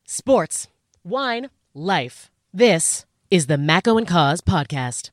Sports, wine, life. This is the Macco and Cause podcast.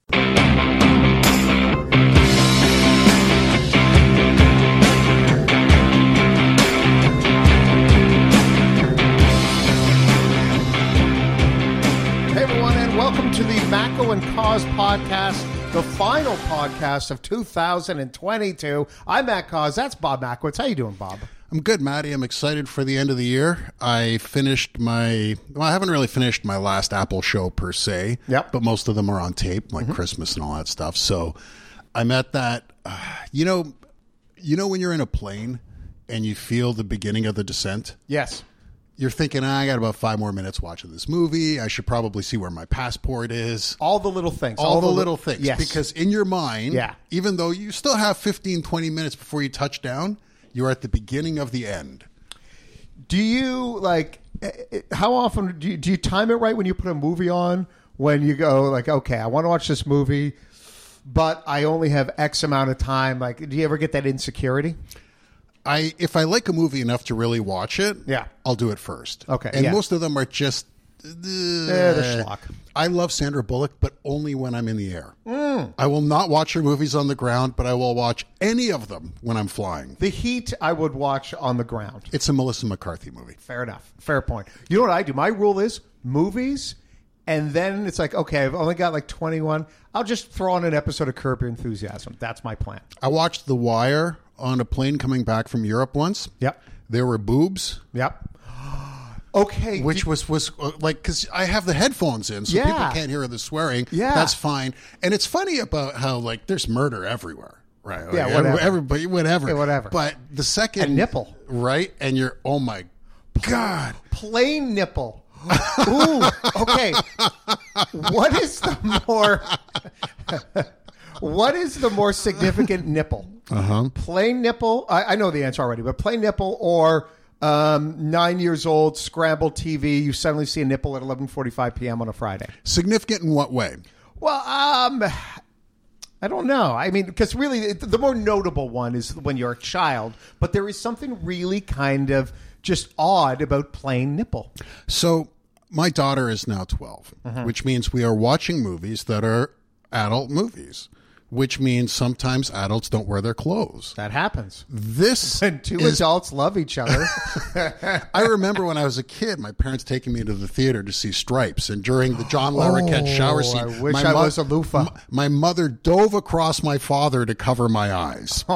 Hey everyone, and welcome to the Macco and Cause podcast, the final podcast of 2022. I'm Matt Cause. That's Bob Mackwitz. How you doing, Bob? I'm good, Matty. I'm excited for the end of the year. I haven't really finished my last Apple show per se. Yep. But most of them are on tape, like Christmas and all that stuff. So I'm at that, you know when you're in a plane and you feel the beginning of the descent? Yes. You're thinking, I got about 5 more minutes watching this movie. I should probably see where my passport is. All the little things. All the little things. Yes. Because in your mind, Yeah. even though you still have 15, 20 minutes before you touch down, you're at the beginning of the end. Do you, how often, do you time it right when you put a movie on? When you go, okay, I want to watch this movie, but I only have X amount of time. Do you ever get that insecurity? If I like a movie enough to really watch it, Yeah. I'll do it first. Okay, And yeah. most of them are just... they're schlock. I love Sandra Bullock, but only when I'm in the air. I will not watch her movies on the ground, but I will watch any of them when I'm flying. The Heat, I would watch on the ground. It's a Melissa McCarthy movie. Fair enough. Fair point. You know what I do? My rule is movies, and then it's okay, I've only got 21. I'll just throw on an episode of Curb Your Enthusiasm. That's my plan. I watched The Wire on a plane coming back from Europe once. Yep. There were boobs. Yep. Okay. Which was because I have the headphones in, so Yeah. people can't hear the swearing. Yeah. That's fine. And it's funny about how there's murder everywhere, right? Yeah, whatever. Everybody, whatever. Yeah, whatever. But the second And nipple. right? And you're, oh my God, Plain nipple. Ooh. Okay. What is the more significant nipple? Plain nipple. I know the answer already, but plain nipple or 9 years old, scrambled TV. You suddenly see a nipple at 11:45 p.m. on a Friday. significant in what way? Well, I don't know. I mean, because really, the more notable one is when you're a child. But there is something really kind of just odd about plain nipple. So my daughter is now 12, which means we are watching movies that are adult movies, which means sometimes adults don't wear their clothes. That happens. This When two is adults love each other. I remember when I was a kid, my parents taking me to the theater to see Stripes, and during the John Larroquette shower scene, I wish I was a loofah. My mother dove across my father to cover my eyes.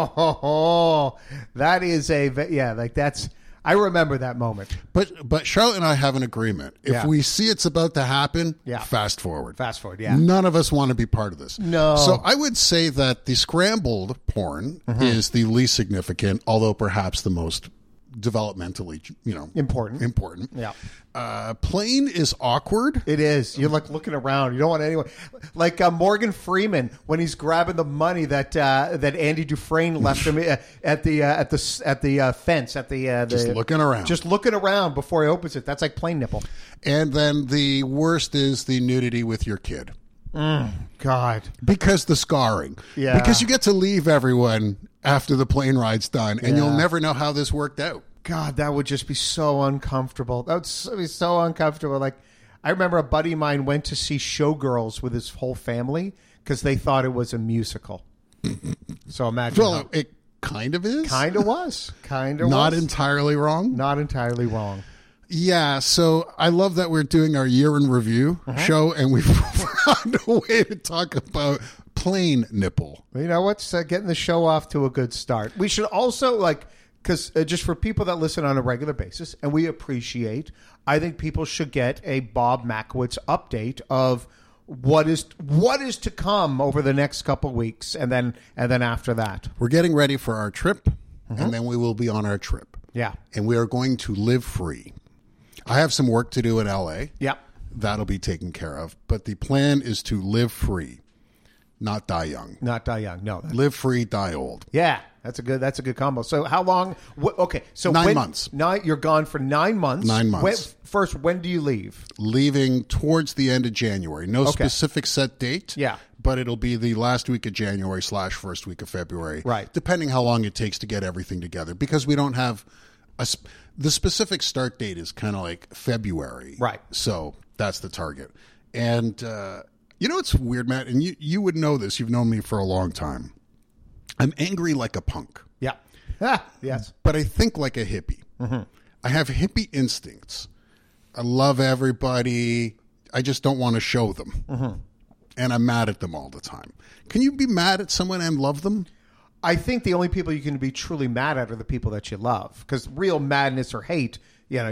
That is that's. I remember that moment. But Charlotte and I have an agreement. If Yeah. we see it's about to happen, Yeah. fast forward. Fast forward, yeah. None of us want to be part of this. No. So I would say that the scrambled porn is the least significant, although perhaps the most developmentally, important. Yeah. Plain is awkward. It is. You're looking around. You don't want anyone Morgan Freeman when he's grabbing the money that Andy Dufresne left him at the fence at the Just looking around. Just looking around before he opens it. That's like plain nipple. And then the worst is the nudity with your kid. God. Because the scarring. Yeah. Because you get to leave everyone after the plane ride's done, and you'll never know how this worked out. God, that would just be so uncomfortable. That would be so uncomfortable. I remember a buddy of mine went to see Showgirls with his whole family because they thought it was a musical. So imagine. Well, it kind of is. Kind of was. Not entirely wrong. Not entirely wrong. Yeah, so I love that we're doing our year in review show, and we've found a way to talk about plain nipple. You know what's getting the show off to a good start. We should also because just for people that listen on a regular basis, and we appreciate, I think people should get a Bob Mackwitz update of what is to come over the next couple weeks, and then after that, We're getting ready for our trip, and then we will be on our trip. yeah, And we are going to live free. I have some work to do in LA. yeah. That'll be taken care of. But the plan is to live free, not die young. Not die young. No. Live free, die old. Yeah, that's a good combo. So how long? Okay, so 9 months. You're gone for 9 months. 9 months. When do you leave? Leaving towards the end of January. No specific set date. Yeah. But it'll be the last week of January / first week of February. Right. Depending how long it takes to get everything together. Because we don't have the specific start date is kind of like February. Right. So that's the target. And, it's weird, Matt, and you would know this. You've known me for a long time. I'm angry like a punk. Yeah. Yes. But I think like a hippie. Mm-hmm. I have hippie instincts. I love everybody. I just don't want to show them. Mm-hmm. And I'm mad at them all the time. Can you be mad at someone and love them? I think the only people you can be truly mad at are the people that you love. Because real madness or hate,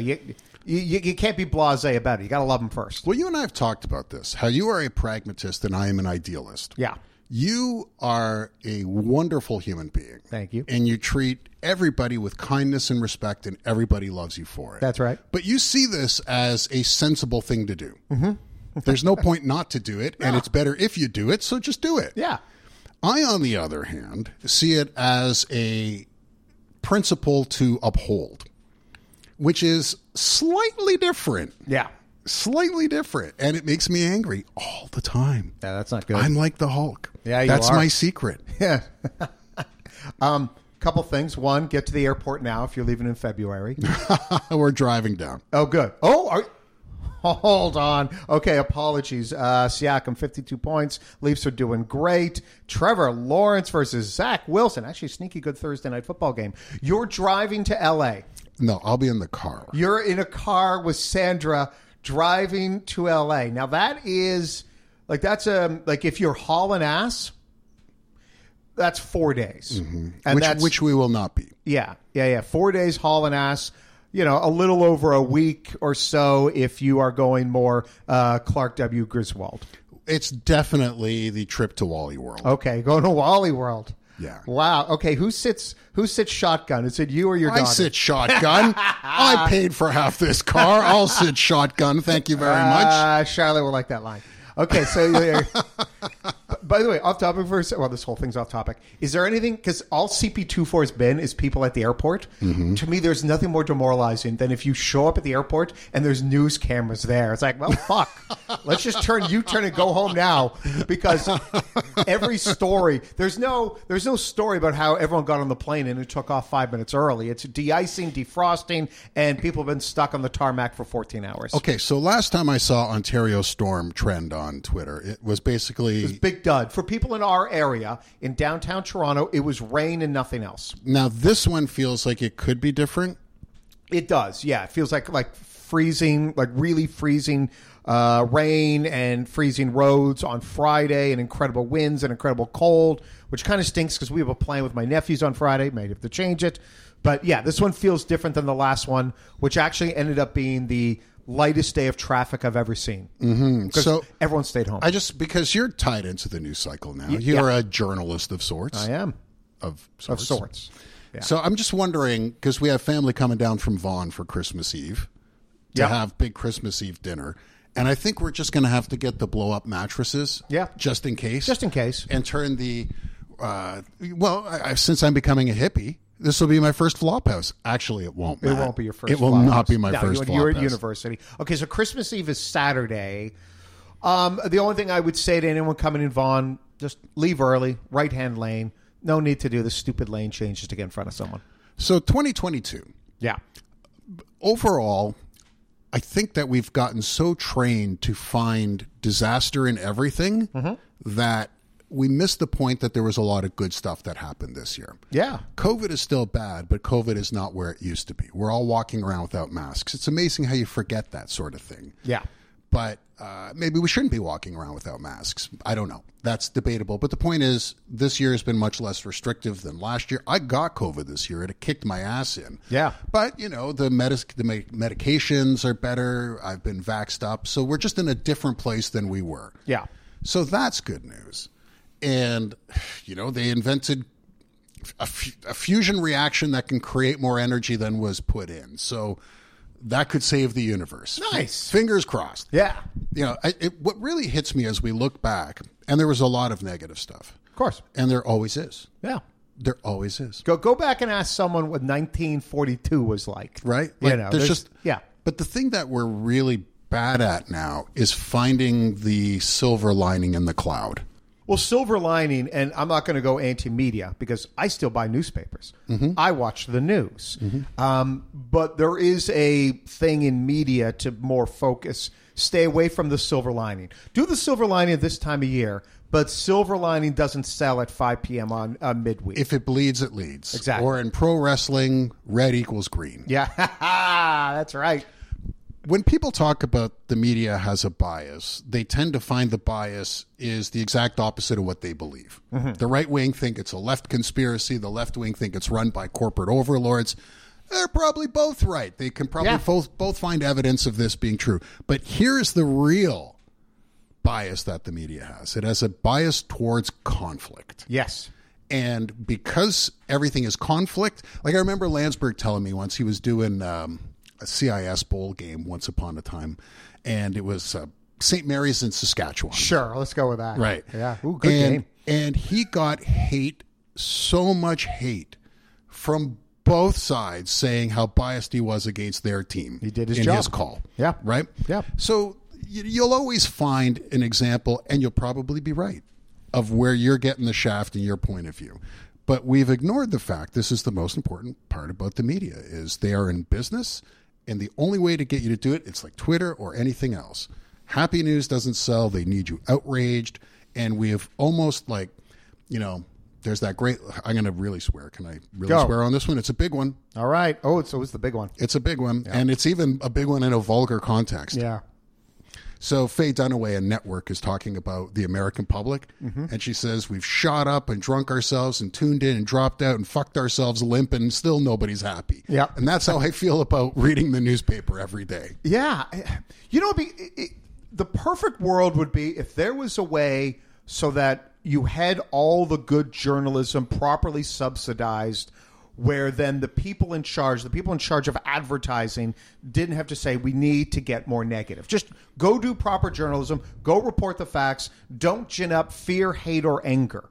you can't be blasé about it. You got to love them first. Well, you and I have talked about this, how you are a pragmatist and I am an idealist. Yeah. You are a wonderful human being. Thank you. And you treat everybody with kindness and respect, and everybody loves you for it. That's right. But you see this as a sensible thing to do. Mm-hmm. There's no point not to do it, and it's better if you do it, so just do it. Yeah. I, on the other hand, see it as a principle to uphold, which is slightly different. Yeah. Slightly different. And it makes me angry all the time. Yeah, that's not good. I'm like the Hulk. Yeah, you That's are. my secret. Yeah. Couple things. One, get to the airport now if you're leaving in February. We're driving down. Oh, good. Hold on. Okay, apologies. Siakam, 52 points. Leafs are doing great. Trevor Lawrence versus Zach Wilson. Actually, sneaky good Thursday night football game. You're driving to L.A. No, I'll be in the car. You're in a car with Sandra driving to L.A. Now, that is, that's if you're hauling ass, that's 4 days. Mm-hmm. And which we will not be. Yeah. 4 days hauling ass. A little over a week or so if you are going more Clark W. Griswold. It's definitely the trip to Wally World. Okay, going to Wally World. Yeah. Wow. Okay, who sits shotgun? Is it you or your daughter? I sit shotgun. I paid for half this car. I'll sit shotgun. Thank you very much. Charlotte will like that line. Okay, so by the way, off topic for a second. Well, this whole thing's off topic. Is there anything, because all CP24 has been is people at the airport. Mm-hmm. To me, there's nothing more demoralizing than if you show up at the airport and there's news cameras there. It's like, well, fuck. Let's just turn and go home now, because every story, there's no story about how everyone got on the plane and it took off 5 minutes early. It's de-icing, defrosting, and people have been stuck on the tarmac for 14 hours. Okay, so last time I saw Ontario Storm trend on Twitter, it was basically... It was big dud. For people in our area, in downtown Toronto, it was rain and nothing else. Now, this one feels like it could be different. It does, yeah. It feels like freezing, like really freezing rain and freezing roads on Friday, and incredible winds and incredible cold, which kind of stinks because we have a plan with my nephews on Friday. Might have to change it. But yeah, this one feels different than the last one, which actually ended up being the lightest day of traffic I've ever seen. Mm-hmm. So everyone stayed home. Because you're tied into the news cycle now. You're a journalist of sorts. I am. Of sorts. Yeah. So I'm just wondering, because we have family coming down from Vaughan for Christmas Eve to have big Christmas Eve dinner. And I think we're just going to have to get the blow-up mattresses. Yeah. Just in case. Just in case. And turn the... since I'm becoming a hippie... This will be my first flop house. Actually, it won't. Matt. It won't be your first. It will not be my first flop house. You're at university. Okay, so Christmas Eve is Saturday. The only thing I would say to anyone coming in Vaughan, just leave early, right-hand lane. No need to do the stupid lane changes to get in front of someone. So 2022. Yeah. Overall, I think that we've gotten so trained to find disaster in everything that we missed the point that there was a lot of good stuff that happened this year. Yeah. COVID is still bad, but COVID is not where it used to be. We're all walking around without masks. It's amazing how you forget that sort of thing. Yeah. But maybe we shouldn't be walking around without masks. I don't know. That's debatable. But the point is, this year has been much less restrictive than last year. I got COVID this year. It kicked my ass in. Yeah. But, the medications are better. I've been vaxxed up. So we're just in a different place than we were. Yeah. So that's good news. And, they invented a fusion reaction that can create more energy than was put in. So that could save the universe. Nice. Fingers crossed. Yeah. What really hits me as we look back, and there was a lot of negative stuff. Of course. And there always is. Yeah. There always is. Go back and ask someone what 1942 was like. Right? There's just. Yeah. But the thing that we're really bad at now is finding the silver lining in the cloud. Well, silver lining, and I'm not going to go anti-media because I still buy newspapers. I watch the news. But there is a thing in media to more focus. Stay away from the silver lining. Do the silver lining at this time of year, but silver lining doesn't sell at 5 p.m. on midweek. If it bleeds, it leads. Exactly. Or in pro wrestling, red equals green. Yeah, that's right. When people talk about the media has a bias, they tend to find the bias is the exact opposite of what they believe. The right wing think it's a left conspiracy. The left wing think it's run by corporate overlords. They're probably both right. They can probably both find evidence of this being true. But here's the real bias that the media has. It has a bias towards conflict. Yes. And because everything is conflict, like I remember Landsberg telling me once he was doing a CIS bowl game once upon a time, and it was St. Mary's in Saskatchewan. Sure, let's go with that. Right. Yeah. Ooh, good game. And he got so much hate from both sides saying how biased he was against their team. He did his in job. his call. Yeah. Right? Yeah. So you'll always find an example, and you'll probably be right, of where you're getting the shaft in your point of view. But we've ignored the fact, this is the most important part about the media, is they are in business, and the only way to get you to do it, it's like Twitter or anything else. Happy news doesn't sell. They need you outraged. And we have almost like, there's that great, I'm going to really swear. Can I really swear on this one? It's a big one. All right. Oh, it's always the big one. It's a big one. Yeah. And it's even a big one in a vulgar context. Yeah. So Faye Dunaway, a network, is talking about the American public, and she says we've shot up and drunk ourselves and tuned in and dropped out and fucked ourselves limp, and still nobody's happy. Yeah, and that's how I feel about reading the newspaper every day. Yeah, the perfect world would be if there was a way so that you had all the good journalism properly subsidized, where then the people in charge of advertising didn't have to say, we need to get more negative. Just go do proper journalism, go report the facts, don't gin up fear, hate, or anger.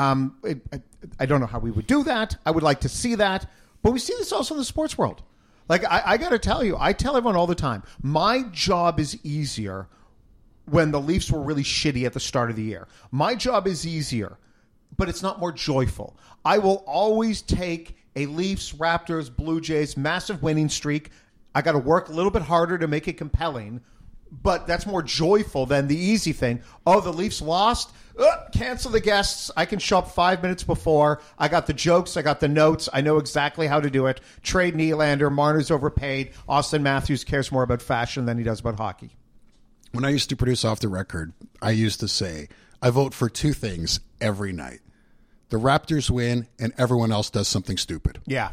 I don't know how we would do that. I would like to see that. But we see this also in the sports world. Like, I got to tell you, I tell everyone all the time, my job is easier when the Leafs were really shitty at the start of the year. My job is easier, but it's not more joyful. I will always take a Leafs, Raptors, Blue Jays, massive winning streak. I got to work a little bit harder to make it compelling, but that's more joyful than the easy thing. Oh, the Leafs lost? Cancel the guests. I can show up 5 minutes before. I got the jokes. I got the notes. I know exactly how to do it. Trade Nylander. Marner's overpaid. Austin Matthews cares more about fashion than he does about hockey. When I used to produce Off the Record, I used to say, I vote for two things every night. The Raptors win, and everyone else does something stupid. Yeah.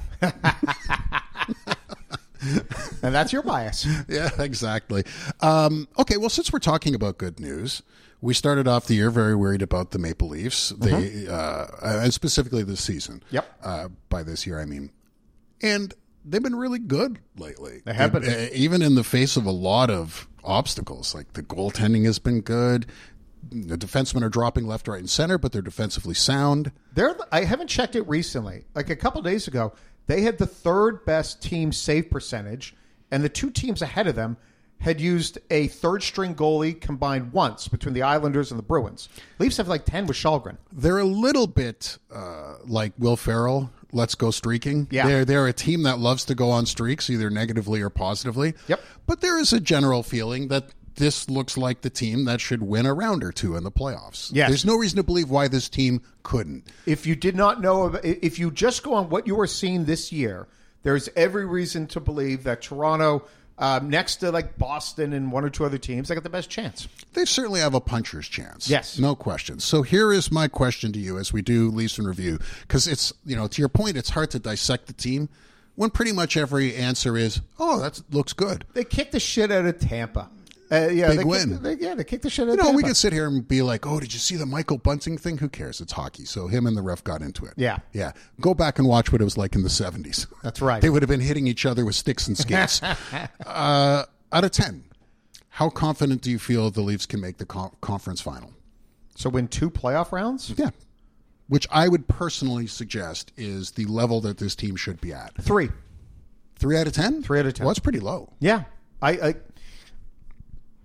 And that's your bias. Yeah, exactly. Okay, well, since we're talking about good news, we started off the year very worried about the Maple Leafs, and specifically this season. Yep. By this year, I mean. And they've been really good lately. They have been. Even in the face of a lot of obstacles, like the goaltending has been good. The defensemen are dropping left, right, and center, but they're defensively sound. I haven't checked it recently. Like a couple days ago, they had the third best team save percentage, and the two teams ahead of them had used a third-string goalie combined once between the Islanders and the Bruins. Leafs have like 10 with Shalgren. They're a little bit like Will Ferrell. Let's go streaking. Yeah. They're a team that loves to go on streaks, either negatively or positively. Yep. But there is a general feeling that this looks like the team that should win a round or two in the playoffs. Yes. There's no reason to believe why this team couldn't. If you did not know, if you just go on what you are seeing this year, there's every reason to believe that Toronto, next to like Boston and one or two other teams, they got the best chance. They certainly have a puncher's chance. Yes. No question. So here is my question to you as we do Leafs in Review, because it's, to your point, it's hard to dissect the team when pretty much every answer is, oh, that looks good. They kicked the shit out of Tampa. Big win. They kicked the shit out of Tampa. We could sit here and be like, oh, did you see the Michael Bunting thing? Who cares? It's hockey. So him and the ref got into it. Yeah. Yeah. Go back and watch what it was like in the 70s. That's right. They would have been hitting each other with sticks and skates. Out of 10, how confident do you feel the Leafs can make the conference final? So win 2 playoff rounds? Yeah. Which I would personally suggest is the level that this team should be at. 3. 3 out of 10? 3 out of 10. Well, that's pretty low. Yeah. I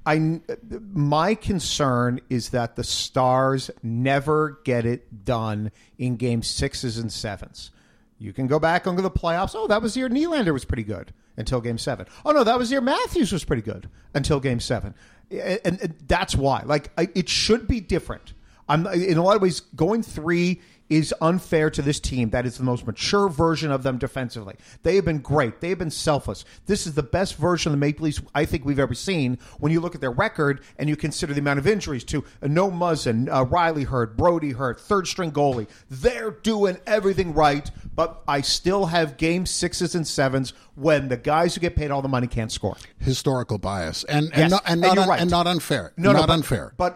my concern is that the Stars never get it done in game 6s and 7s. You can go back and go to the playoffs. Oh, that was the year Nylander was pretty good until game 7. Oh, no, that was the year Matthews was pretty good until game 7. And that's why. Like, it should be different. In a lot of ways, going 3 is unfair to this team. That is the most mature version of them defensively. They have been great. They have been selfless. This is the best version of the Maple Leafs I think we've ever seen when you look at their record and you consider the amount of injuries to No Muzzin, Riley hurt, Brody hurt, third-string goalie. They're doing everything right, but I still have game 6s and 7s when the guys who get paid all the money can't score. Historical bias. And Yes, not right. and not unfair. Unfair. But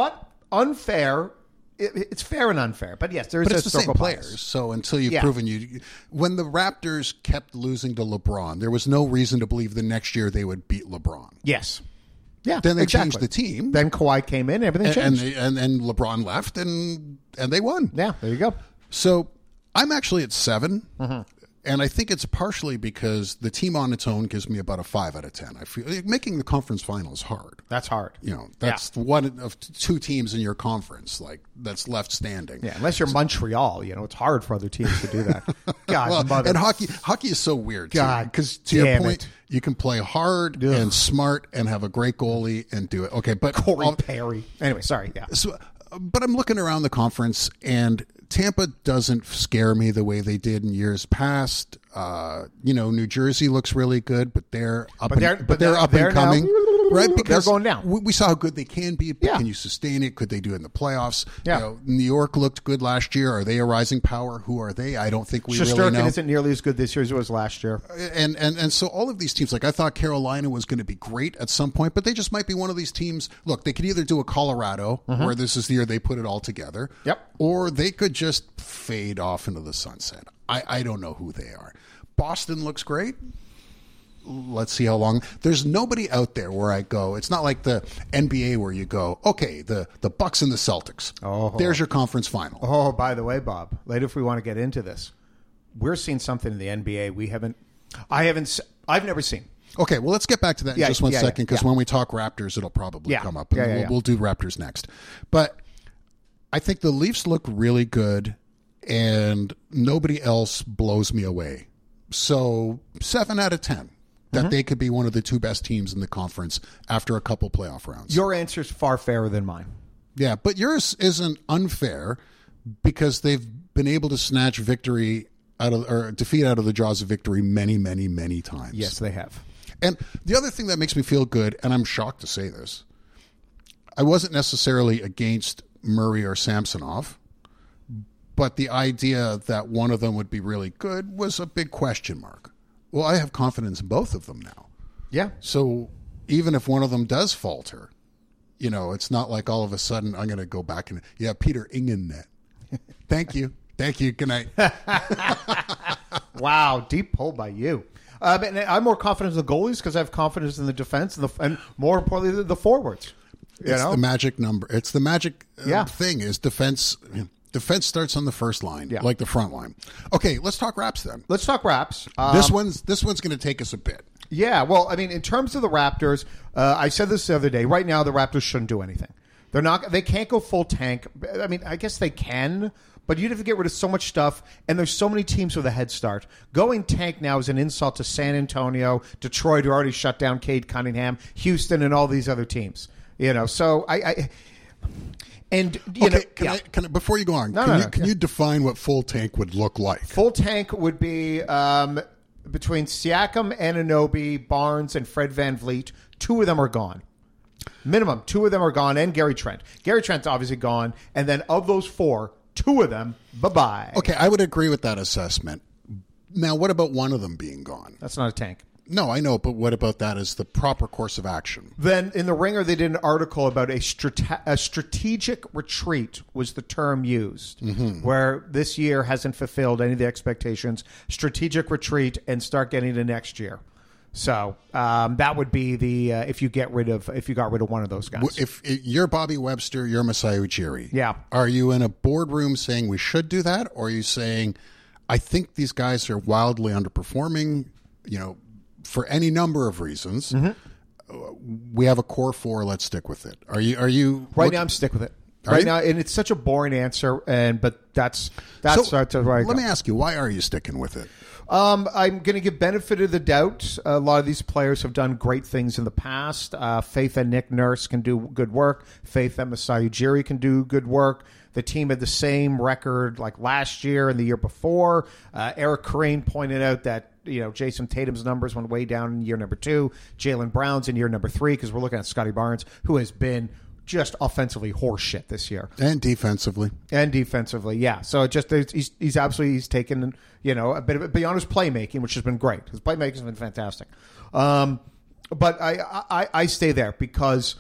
unfair. It's fair and unfair, but yes, there is But it's the same historical bias. players. So until you've proven when the Raptors kept losing to LeBron, there was no reason to believe the next year they would beat LeBron. Yes, yeah. Then they exactly. changed the team. Then Kawhi came in, everything changed, and LeBron left, and they won. Yeah, there you go. So I'm actually at 7. And I think it's partially because the team on its own gives me about a 5 out of 10. I feel making the conference final is hard. That's hard. That's one of 2 teams in your conference that's left standing. Yeah, unless you're Montreal, it's hard for other teams to do that. God, and hockey is so weird. God, because to your point, you can play hard and smart and have a great goalie and do it. Okay, but Corey Perry. Anyway, sorry. Yeah. So, but I'm looking around the conference and Tampa doesn't scare me the way they did in years past. New Jersey looks really good, but they're up and coming, right? Because they're going down. We saw how good they can be. But Yeah. Can you sustain it? Could they do it in the playoffs? Yeah. New York looked good last year. Are they a rising power? Who are they? I don't think we really Shesterkin know. isn't nearly as good this year as it was last year. And so all of these teams, like I thought Carolina was going to be great at some point, but they just might be one of these teams. Look, they could either do a Colorado, where this is the year they put it all together, or they could just fade off into the sunset. I don't know who they are. Boston looks great. Let's see how long. There's nobody out there where I go. It's not like the NBA where you go, okay, the Bucks and the Celtics. Oh. There's your conference final. Oh, by the way, Bob, later if we want to get into this, we're seeing something in the NBA I've never seen. Okay, well, let's get back to that in just one second, because when we talk Raptors, it'll probably come up. And we'll do Raptors next. But I think the Leafs look really good, and nobody else blows me away. So 7 out of 10 that they could be one of the 2 best teams in the conference after a couple playoff rounds. Your answer's far fairer than mine. Yeah, but yours isn't unfair because they've been able to snatch defeat out of the jaws of victory many, many, many times. Yes, they have. And the other thing that makes me feel good, and I'm shocked to say this, I wasn't necessarily against Murray or Samsonov, but the idea that one of them would be really good was a big question mark. Well, I have confidence in both of them now. Yeah. So even if one of them does falter, it's not like all of a sudden I'm going to go back and, Peter Ingenet. Thank you. Good night. Wow, deep pull by you. And I'm more confident in the goalies because I have confidence in the defense and more importantly, the forwards. It's the magic number. It's the magic thing is defense. Defense starts on the first line, like the front line. Okay, let's talk Raps then. Let's talk Raps. This one's going to take us a bit. Yeah, well, I mean, in terms of the Raptors, I said this the other day. Right now, the Raptors shouldn't do anything. They can't go full tank. I mean, I guess they can, but you'd have to get rid of so much stuff, and there's so many teams with a head start. Going tank now is an insult to San Antonio, Detroit, who already shut down Cade Cunningham, Houston, and all these other teams. So Can I, before you go on, can you define what full tank would look like? Full tank would be between Siakam, Anunoby, Barnes, and Fred VanVleet. 2 of them are gone. Minimum, 2 of them are gone, and Gary Trent. Gary Trent's obviously gone, and then of those 4, 2 of them, bye-bye. Okay, I would agree with that assessment. Now, what about one of them being gone? That's not a tank. No, I know, but what about that as the proper course of action? Then in the Ringer, they did an article about a strategic retreat was the term used, where this year hasn't fulfilled any of the expectations. Strategic retreat and start getting to next year. So that would be the if you got rid of one of those guys. If you're Bobby Webster, you're Masai Ujiri. Yeah. Are you in a boardroom saying we should do that, or are you saying I think these guys are wildly underperforming? For any number of reasons. we have a core four. Let's stick with it. Are you Right now, I'm stick with it. Right now, and it's such a boring answer, but that's right. Let me ask you, why are you sticking with it? I'm going to give benefit of the doubt. A lot of these players have done great things in the past. Faith and Nick Nurse can do good work. Faith and Masai Ujiri can do good work. The team had the same record like last year and the year before. Eric Corrine pointed out that Jason Tatum's numbers went way down in year number 2. Jaylen Brown's in year number 3 because we're looking at Scotty Barnes, who has been just offensively horseshit this year, and defensively, yeah. So he's taken a bit of it beyond his playmaking, which has been great. His playmaking has been fantastic, but I stay there because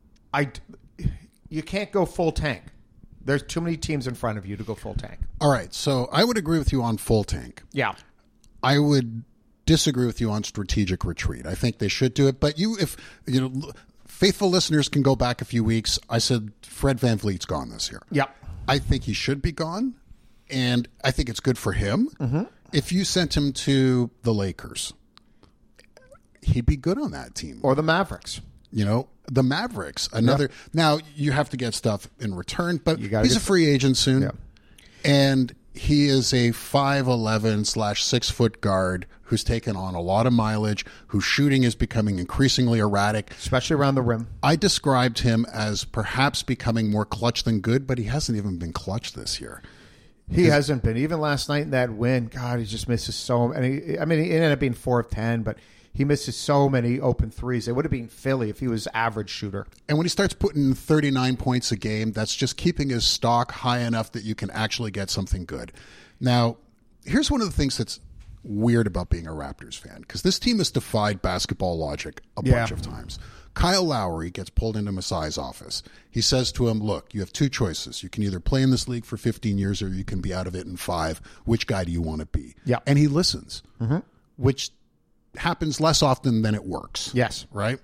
you can't go full tank. There's too many teams in front of you to go full tank. All right, so I would agree with you on full tank. Yeah, I would disagree with you on strategic retreat. I think they should do it, but faithful listeners can go back a few weeks. I said Fred VanVleet's gone this year. Yep. I think he should be gone, and I think it's good for him. Mm-hmm. If you sent him to the Lakers, he'd be good on that team. Or the Mavericks. The Mavericks. Now, you have to get stuff in return, but he's a free agent soon. Yeah. And he is a 5'11/6 foot guard who's taken on a lot of mileage, whose shooting is becoming increasingly erratic. Especially around the rim. I described him as perhaps becoming more clutch than good, but he hasn't even been clutch this year. He hasn't been. Even last night in that win, God, he just misses so many. He ended up being 4 of 10, but he misses so many open threes. It would have been Philly if he was average shooter. And when he starts putting 39 points a game, that's just keeping his stock high enough that you can actually get something good. Now, here's one of the things that's weird about being a Raptors fan, because this team has defied basketball logic a bunch of times. Kyle Lowry gets pulled into Masai's office. He says to him, look, you have 2 choices. You can either play in this league for 15 years or you can be out of it in 5. Which guy do you want to be? Yeah. And he listens, which happens less often than it works. Yes. Right?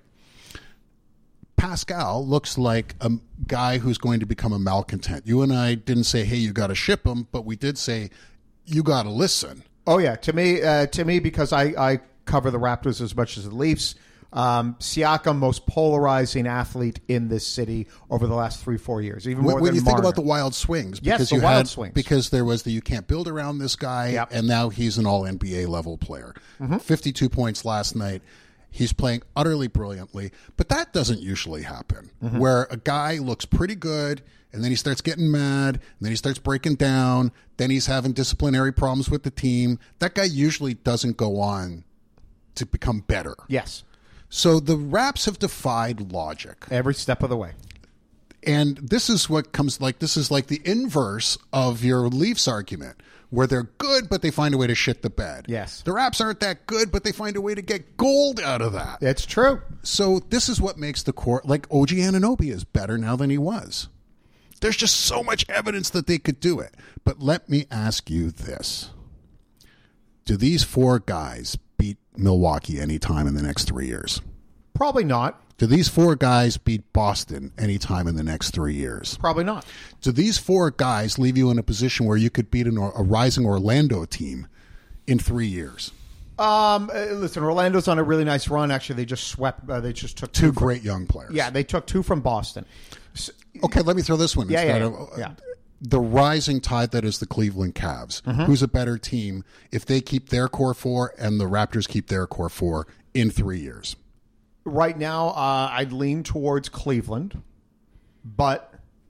Pascal looks like a guy who's going to become a malcontent. You and I didn't say, hey, you got to ship him, but we did say, you got to listen. Oh, yeah. To me, because I cover the Raptors as much as the Leafs, Siakam, most polarizing athlete in this city over the last 3-4 years, even more when than you Marner. think about the wild swings, yes, the wild swings, because there was the you can't build around this guy, and now he's an all NBA level player. 52 points last night. He's playing utterly brilliantly, but that doesn't usually happen. Where a guy looks pretty good, and then he starts getting mad, and then he starts breaking down, then he's having disciplinary problems with the team. That guy usually doesn't go on to become better. Yes. So the Raps have defied logic every step of the way. And this is what comes this is like the inverse of your Leafs argument, where they're good, but they find a way to shit the bed. Yes. The Raps aren't that good, but they find a way to get gold out of that. It's true. So this is what makes the core, like OG Anunoby is better now than he was. There's just so much evidence that they could do it. But let me ask you this. Do these 4 guys beat Milwaukee anytime in the next 3 years? Probably not. Do these 4 guys beat Boston anytime in the next 3 years? Probably not. Do these 4 guys leave you in a position where you could beat a rising Orlando team in 3 years? Listen, Orlando's on a really nice run. Actually, they just swept. They just took 2 great young players. Yeah, they took 2 from Boston. Okay, let me throw this one. Yeah. The rising tide that is the Cleveland Cavs. Who's a better team if they keep their core 4 and the Raptors keep their core 4 in 3 years? Right now, I'd lean towards Cleveland, but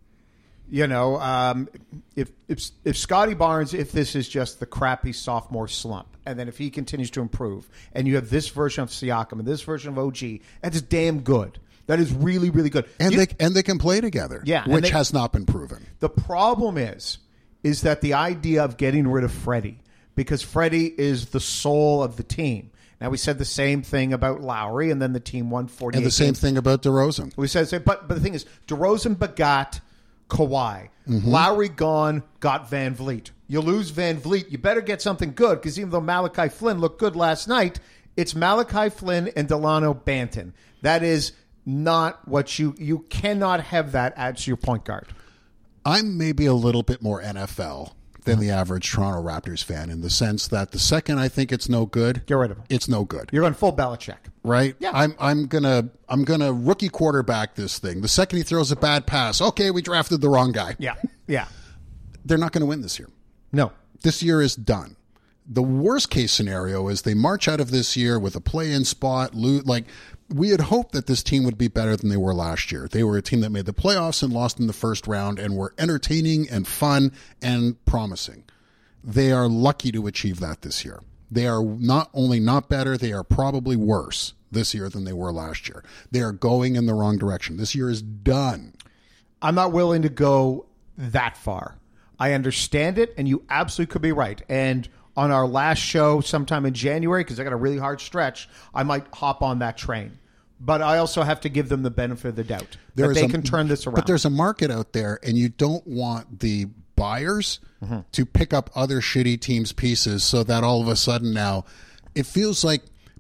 if Scotty Barnes, if this is just the crappy sophomore slump, and then if he continues to improve, and you have this version of Siakam and this version of OG, that's damn good. That is really, really good. And they can play together, which has not been proven. The problem is that the idea of getting rid of Freddie, because Freddie is the soul of the team. Now, we said the same thing about Lowry, and then the team won 48 And the same thing about DeRozan. We said, but the thing is, DeRozan begot Kawhi. Lowry gone, got Van Vliet. You lose Van Vliet, you better get something good, because even though Malachi Flynn looked good last night, it's Malachi Flynn and Delano Banton. That is not what you cannot have that as your point guard. I'm maybe a little bit more NFL than the average Toronto Raptors fan, in the sense that the second I think it's no good, get rid of him. It's no good. You're on full Belichick. right? Yeah. I'm gonna rookie quarterback this thing. The second he throws a bad pass, okay, we drafted the wrong guy. Yeah. Yeah. They're not going to win this year. No. This year is done. The worst case scenario is they march out of this year with a play-in spot. Like, we had hoped that this team would be better than they were last year. They were a team that made the playoffs and lost in the first round and were entertaining and fun and promising. They are lucky to achieve that this year. They are not only not better, they are probably worse this year than they were last year. They are going in the wrong direction. This year is done. I'm not willing to go that far. I understand it, and you absolutely could be right. And on our last show sometime in January, because I got a really hard stretch, I might hop on that train. But I also have to give them the benefit of the doubt that they can turn this around. But there's a market out there, and you don't want the buyers to pick up other shitty teams' pieces so that all of a sudden now it feels like,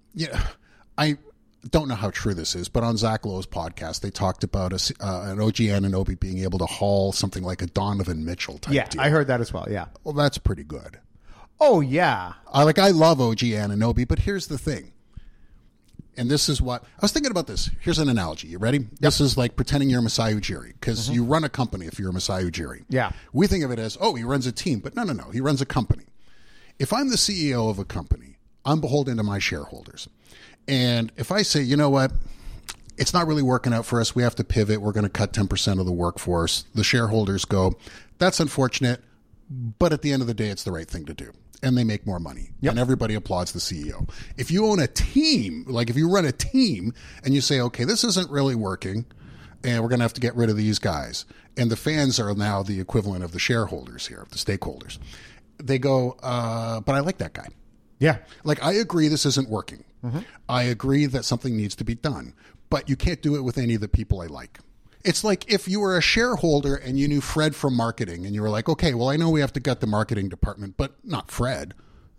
I don't know how true this is, but on Zach Lowe's podcast, they talked about an OG Anunoby being able to haul something like a Donovan Mitchell type deal. I heard that as well, yeah. Well, that's pretty good. Oh, yeah. I love OG Anunoby, but here's the thing. And this is what I was thinking about this. Here's an analogy. You ready? Yep. This is like pretending you're Masai Ujiri, because you run a company if you're Masai Ujiri. Yeah. We think of it as, he runs a team, but no. He runs a company. If I'm the CEO of a company, I'm beholden to my shareholders. And if I say, you know what, it's not really working out for us, we have to pivot, we're going to cut 10% of the workforce, the shareholders go, that's unfortunate, but at the end of the day, it's the right thing to do. And they make more money. Yep. And everybody applauds the CEO. If you own a team, like if you run a team and you say, okay, this isn't really working and we're going to have to get rid of these guys. And the fans are now the equivalent of the shareholders here, the stakeholders. They go, but I like that guy. Yeah. Like, I agree this isn't working. Mm-hmm. I agree that something needs to be done. But you can't do it with any of the people I like. It's like if you were a shareholder and you knew Fred from marketing and you were like, okay, well, I know we have to gut the marketing department, but not Fred.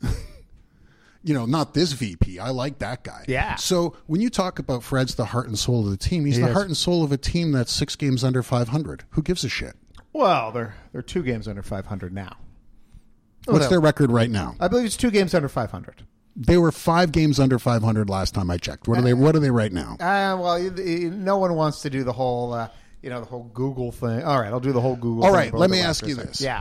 Not this VP. I like that guy. Yeah. So when you talk about Fred's the heart and soul of the team, he's the heart and soul of a team that's 6 games under 500. Who gives a shit? Well, they're 2 games under 500 now. What's their record right now? I believe it's 2 games under 500. They were 5 games under 500 last time I checked. What are they right now? No one wants to do the whole, the whole Google thing. All right, I'll do the whole Google thing. All right, let me ask you this. Yeah.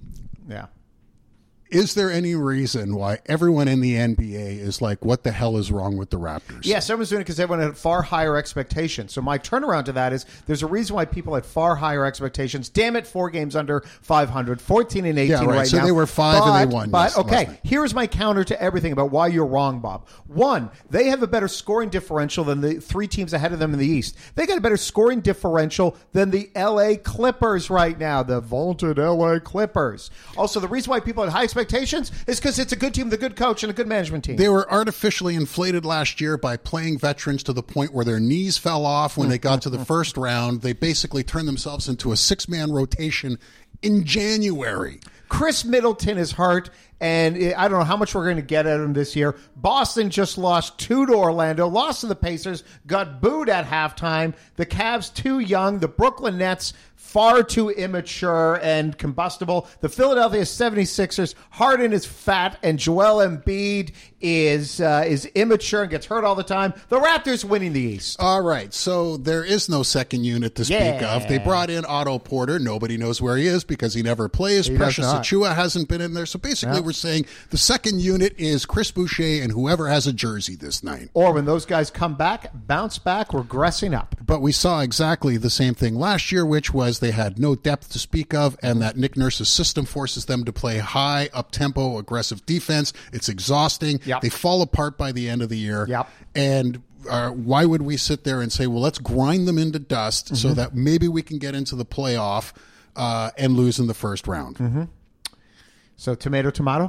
Is there any reason why everyone in the NBA is like, what the hell is wrong with the Raptors? Yes, everyone's doing it because everyone had far higher expectations. So my turnaround to that is there's a reason why people had far higher expectations. Damn it, 4 games under 500, 14 and 18 right so now. They were 5 and they won. But, okay, here's my counter to everything about why you're wrong, Bob. 1, they have a better scoring differential than the 3 teams ahead of them in the East. They got a better scoring differential than the L.A. Clippers right now, the vaunted L.A. Clippers. Also, the reason why people had high expectations is because it's a good team with a good coach and a good management team. They were artificially inflated last year by playing veterans to the point where their knees fell off when they got to the first round. They basically turned themselves into a 6-man rotation in January. Chris Middleton is hurt, and I don't know how much we're going to get at him this year. Boston just lost 2 to Orlando, lost to the Pacers, got booed at halftime. The Cavs too young. The Brooklyn Nets far too immature and combustible. The Philadelphia 76ers, Harden is fat, and Joel Embiid is immature and gets hurt all the time. The Raptors winning the East. All right, so there is no second unit to speak of. They brought in Otto Porter. Nobody knows where he is because he never plays. Precious Achiuwa hasn't been in there. So basically we're saying the second unit is Chris Boucher and whoever has a jersey this night. Or when those guys come back, bounce back, regressing up. But we saw exactly the same thing last year, which was they had no depth to speak of, and that Nick Nurse's system forces them to play high, up-tempo, aggressive defense. It's exhausting. Yep. They fall apart by the end of the year. Yep. And why would we sit there and say, well, let's grind them into dust so that maybe we can get into the playoff and lose in the first round? Mm-hmm. So tomato?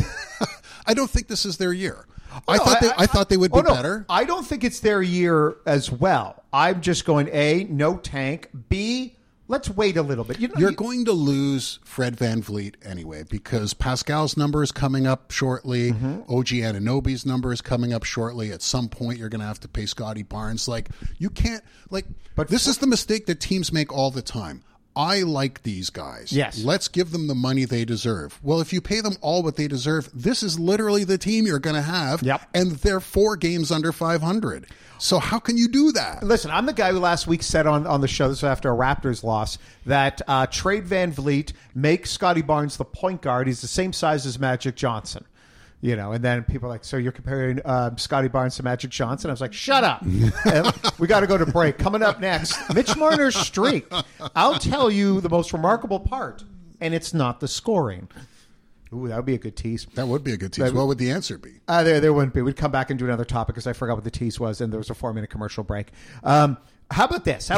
I don't think this is their year. I thought they would be better. I don't think it's their year as well. I'm just going, A, no tank. B, let's wait a little bit. You're going to lose Fred VanVleet anyway because Pascal's number is coming up shortly. OG Anunoby's number is coming up shortly. At some point, you're going to have to pay Scotty Barnes. Like, you can't. Like, but this is the mistake that teams make all the time. I like these guys. Yes. Let's give them the money they deserve. Well, if you pay them all what they deserve, this is literally the team you're going to have. Yep. And they're 4 games under 500. So how can you do that? Listen, I'm the guy who last week said on the show, this was after a Raptors loss, that trade Van Vliet, make Scotty Barnes the point guard. He's the same size as Magic Johnson. You know, and then people are like, so you're comparing Scotty Barnes to Magic Johnson? I was like, shut up. And we got to go to break. Coming up next, Mitch Marner's streak. I'll tell you the most remarkable part, and it's not the scoring. Ooh, that would be a good tease. That would be a good tease. What would the answer be? There wouldn't be. We'd come back and do another topic because I forgot what the tease was, and there was a 4-minute commercial break. How about this?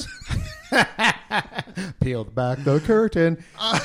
Peeled back the curtain.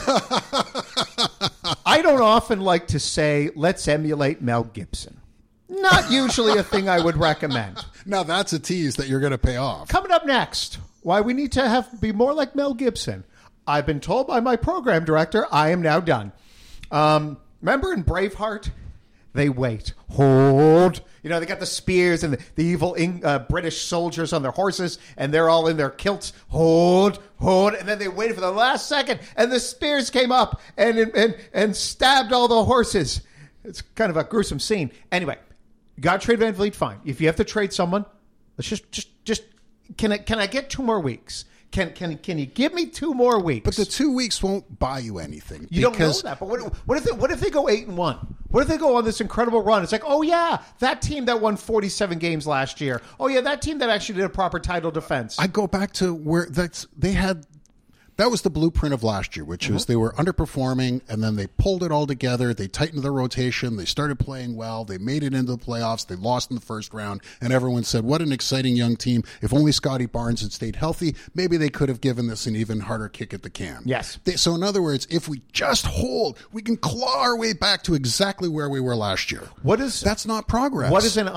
I don't often like to say, let's emulate Mel Gibson. Not usually a thing I would recommend. Now, that's a tease that you're going to pay off. Coming up next, why we need to be more like Mel Gibson. I've been told by my program director I am now done. Remember in Braveheart? They wait. Hold. You know, they got the spears and the evil British soldiers on their horses, and they're all in their kilts. Hold. And then they waited for the last second, and the spears came up and stabbed all the horses. It's kind of a gruesome scene. Anyway, got to trade Van Vliet, fine. If you have to trade someone, let's just can I get 2 more weeks? Can you give me 2 more weeks? But the 2 weeks won't buy you anything. You don't know that. But what if they go 8-1? What if they go on this incredible run? It's like, oh yeah, that team that won 47 games last year. Oh yeah, that team that actually did a proper title defense. I go back to where that was the blueprint of last year, which was they were underperforming, and then they pulled it all together. They tightened their rotation. They started playing well. They made it into the playoffs. They lost in the first round, and everyone said, what an exciting young team. If only Scotty Barnes had stayed healthy, maybe they could have given this an even harder kick at the can. Yes. So in other words, if we just hold, we can claw our way back to exactly where we were last year. That's not progress. What does an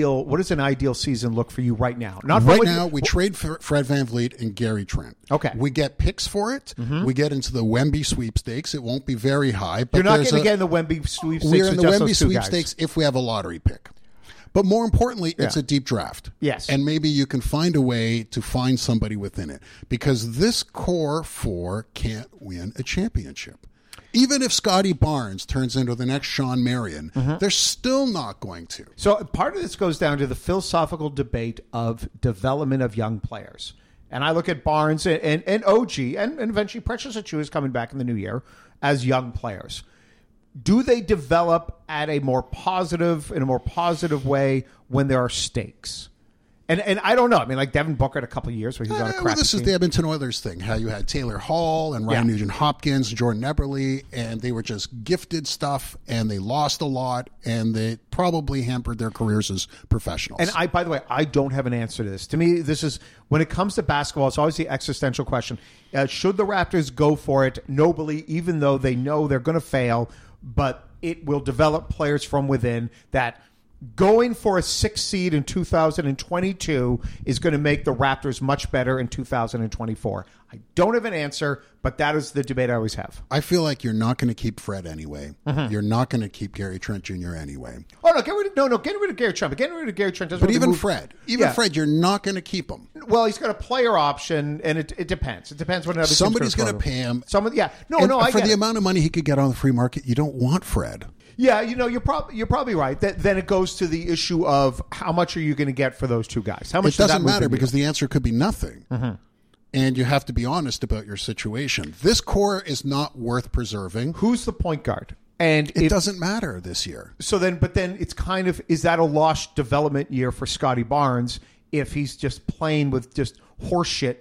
ideal season look for you right now? We trade Fred VanVleet and Gary Trent. Okay. We get picks for it. Mm-hmm. We get into the Wemby sweepstakes. It won't be very high. But you're not going to get in the Wemby sweepstakes. We're in the Wemby sweepstakes if we have a lottery pick. But more importantly, it's a deep draft. Yes. And maybe you can find a way to find somebody within it. Because this core 4 can't win a championship. Even if Scotty Barnes turns into the next Sean Marion, they're still not going to. So part of this goes down to the philosophical debate of development of young players. And I look at Barnes and OG and eventually Precious Achiuwa is coming back in the new year as young players. Do they develop in a more positive way when there are stakes? And I don't know. I mean, like Devin Booker had a couple of years where he was on a crappy This is team. the Edmonton Oilers thing, how you had Taylor Hall and Ryan Nugent-Hopkins and Jordan Eberle, and they were just gifted stuff, and they lost a lot, and they probably hampered their careers as professionals. And by the way, I don't have an answer to this. To me, this is, when it comes to basketball, it's always the existential question. Should the Raptors go for it nobly, even though they know they're going to fail, but it will develop players from within that going for a 6th seed in 2022 is going to make the Raptors much better in 2024. I don't have an answer, but that is the debate I always have. I feel like you're not going to keep Fred anyway. You're not going to keep Gary Trent Jr. anyway. Oh, no, get rid of Gary Trent. But getting rid of Gary Trent doesn't But really even move. Fred, you're not going to keep him. Well, he's got a player option, and it depends. It depends what another team's Somebody's going to throw pay him. I for get the it. amount of money he could get on the free market, you don't want Fred. Yeah, you're probably right. Then it goes to the issue of how much are you going to get for those two guys? How much It doesn't does that move matter the because the answer could be nothing. And you have to be honest about your situation. This core is not worth preserving. Who's the point guard? And it doesn't matter this year. So then, but then it's kind of, is that a lost development year for Scotty Barnes if he's just playing with just horseshit